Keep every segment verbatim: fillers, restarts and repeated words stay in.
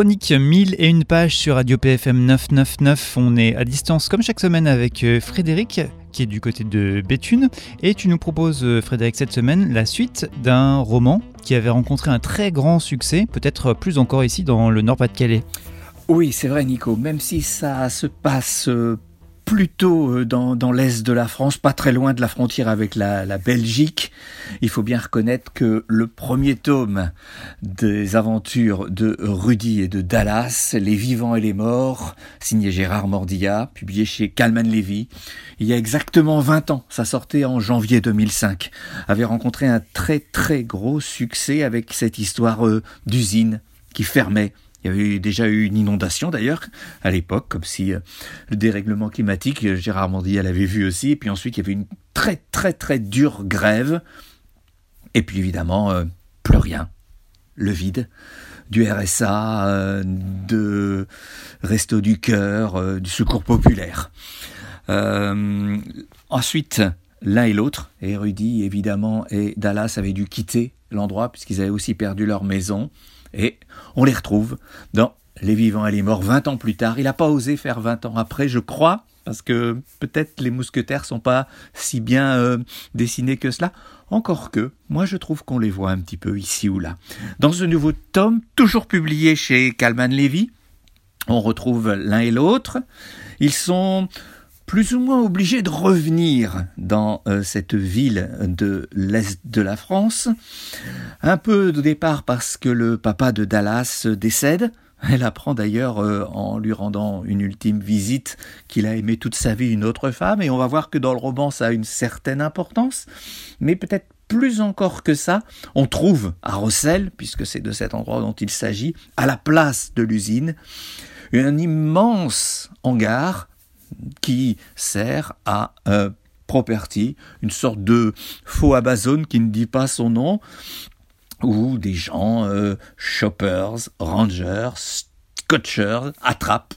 chronique mille et une pages sur Radio P F M neuf cent quatre-vingt-dix-neuf. On est à distance comme chaque semaine avec Frédéric qui est du côté de Béthune. Et tu nous proposes, Frédéric, cette semaine la suite d'un roman qui avait rencontré un très grand succès, peut-être plus encore ici dans le Nord-Pas-de-Calais. Oui, c'est vrai Nico, même si ça se passe plutôt dans, dans l'est de la France, pas très loin de la frontière avec la, la Belgique, il faut bien reconnaître que le premier tome des aventures de Rudy et de Dallas, Les vivants et les morts, signé Gérard Mordillat, publié chez Calman Levy, il y a exactement vingt ans, ça sortait en janvier deux mille cinq, avait rencontré un très très gros succès avec cette histoire euh, d'usine qui fermait. Il y avait déjà eu une inondation d'ailleurs à l'époque, comme si euh, le dérèglement climatique, Gérard Mordillat l'avait vu aussi, et puis ensuite il y avait une très très très dure grève, et puis évidemment euh, plus rien, le vide, du R S A, euh, de Resto du Cœur, euh, du Secours Populaire. Euh, ensuite, l'un et l'autre, et Rudy évidemment et Dallas avaient dû quitter l'endroit puisqu'ils avaient aussi perdu leur maison. Et on les retrouve dans Les vivants et les morts vingt ans plus tard. Il n'a pas osé faire vingt ans après, je crois, parce que peut-être les mousquetaires sont pas si bien euh, dessinés que cela. Encore que, moi je trouve qu'on les voit un petit peu ici ou là. Dans ce nouveau tome, toujours publié chez Calman Levy, on retrouve l'un et l'autre. Ils sont plus ou moins obligés de revenir dans euh, cette ville de l'Est de la France. Un peu de départ parce que le papa de Dallas décède. Elle apprend d'ailleurs euh, en lui rendant une ultime visite qu'il a aimé toute sa vie une autre femme. Et on va voir que dans le roman ça a une certaine importance. Mais peut-être plus encore que ça, on trouve à Rossel, puisque c'est de cet endroit dont il s'agit, à la place de l'usine, un immense hangar qui sert à euh, Property, une sorte de faux Amazon qui ne dit pas son nom, où des gens, euh, shoppers, rangers, scotchers, attrapent,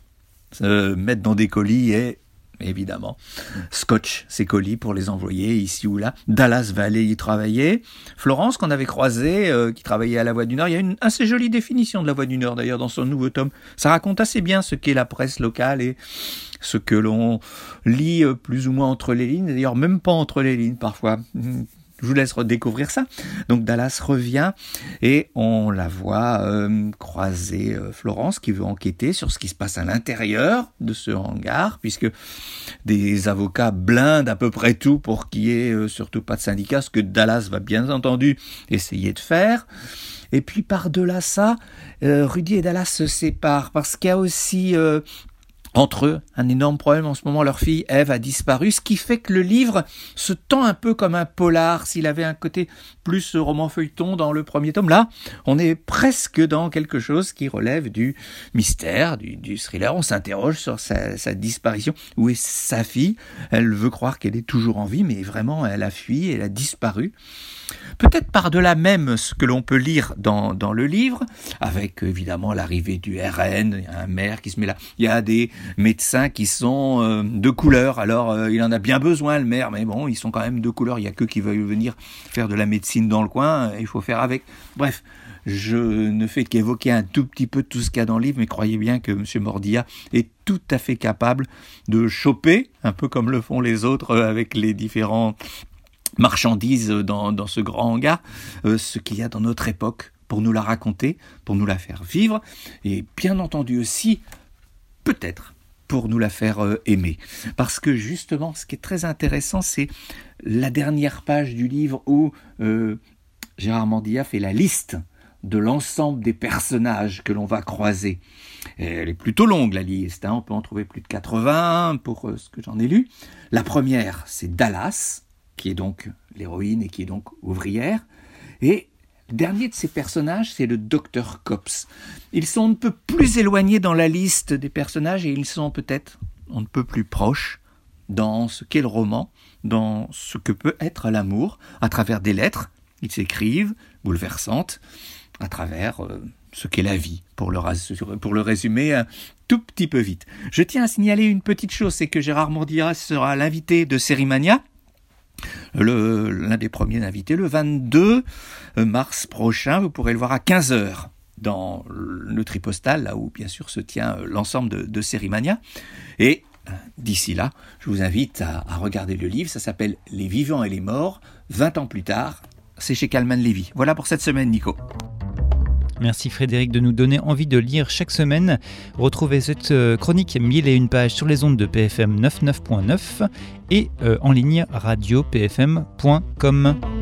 se mettent dans des colis et, évidemment, scotch ces colis pour les envoyer ici ou là. Dallas va aller y travailler. Florence, qu'on avait croisée, euh, qui travaillait à la Voix du Nord, il y a une assez jolie définition de la Voix du Nord d'ailleurs dans son nouveau tome. Ça raconte assez bien ce qu'est la presse locale et ce que l'on lit euh, plus ou moins entre les lignes, d'ailleurs même pas entre les lignes parfois. Je vous laisse redécouvrir ça. Donc Dallas revient et on la voit euh, croiser euh, Florence qui veut enquêter sur ce qui se passe à l'intérieur de ce hangar, puisque des avocats blindent à peu près tout pour qu'il n'y ait euh, surtout pas de syndicat, ce que Dallas va bien entendu essayer de faire. Et puis par-delà ça, euh, Rudy et Dallas se séparent parce qu'il y a aussi Euh, entre eux, un énorme problème en ce moment, leur fille Ève a disparu, ce qui fait que le livre se tend un peu comme un polar. S'il avait un côté plus roman feuilleton dans le premier tome, là, on est presque dans quelque chose qui relève du mystère, du, du thriller. On s'interroge sur sa, sa disparition. Où est sa fille ? Elle veut croire qu'elle est toujours en vie, mais vraiment, elle a fui, elle a disparu. Peut-être par-delà même ce que l'on peut lire dans, dans le livre, avec évidemment l'arrivée du R N, il y a un maire qui se met là, il y a des médecins qui sont euh, de couleur, alors euh, il en a bien besoin le maire, mais bon, ils sont quand même de couleur, il y a que qui veulent venir faire de la médecine dans le coin, il faut faire avec. Bref, je ne fais qu'évoquer un tout petit peu tout ce qu'il y a dans le livre, mais croyez bien que M. Mordillat est tout à fait capable de choper, un peu comme le font les autres avec les différents marchandises dans, dans ce grand hangar, euh, ce qu'il y a dans notre époque pour nous la raconter, pour nous la faire vivre, et bien entendu aussi, peut-être, pour nous la faire euh, aimer. Parce que justement, ce qui est très intéressant, c'est la dernière page du livre où euh, Gérard Mordillat fait la liste de l'ensemble des personnages que l'on va croiser. Et elle est plutôt longue, la liste, hein, on peut en trouver plus de quatre-vingts pour euh, ce que j'en ai lu. La première, c'est Dallas, qui est donc l'héroïne et qui est donc ouvrière. Et le dernier de ces personnages, c'est le docteur Cops. Ils sont un peu plus éloignés dans la liste des personnages et ils sont peut-être un peu plus proches dans ce qu'est le roman, dans ce que peut être l'amour, à travers des lettres. Ils s'écrivent, bouleversantes, à travers euh, ce qu'est la vie, pour le, pour le résumer un tout petit peu vite. Je tiens à signaler une petite chose, c'est que Gérard Mordillat sera l'invité de Sérimania, Le, l'un des premiers invités, le vingt-deux mars prochain, vous pourrez le voir à quinze heures dans le Tripostal, là où bien sûr se tient l'ensemble de, de Sérimania. Et d'ici là, je vous invite à, à regarder le livre, ça s'appelle « Les vivants et les morts, vingt ans plus tard », c'est chez Kalman Levy. Voilà pour cette semaine, Nico. Merci Frédéric de nous donner envie de lire chaque semaine. Retrouvez cette chronique mille et une pages sur les ondes de P F M quatre-vingt-neuf point neuf et euh, en ligne radio p f m point com.